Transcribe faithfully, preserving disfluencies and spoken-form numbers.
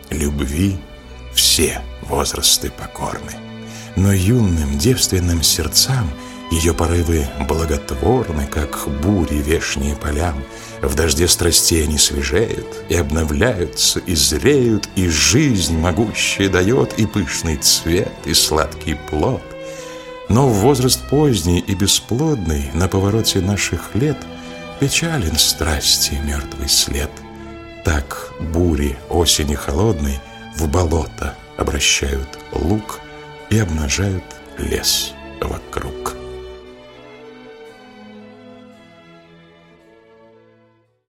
любви все возрасты покорны. Но юным девственным сердцам ее порывы благотворны, как бури вешние полям. В дожде страстей они свежеют, и обновляются, и зреют, и жизнь могущая дает, и пышный цвет, и сладкий плод. Но в возраст поздний и бесплодный на повороте наших лет печален страсти мертвый след. Так бури осени холодной в болото обращают луг и обнажают лес вокруг.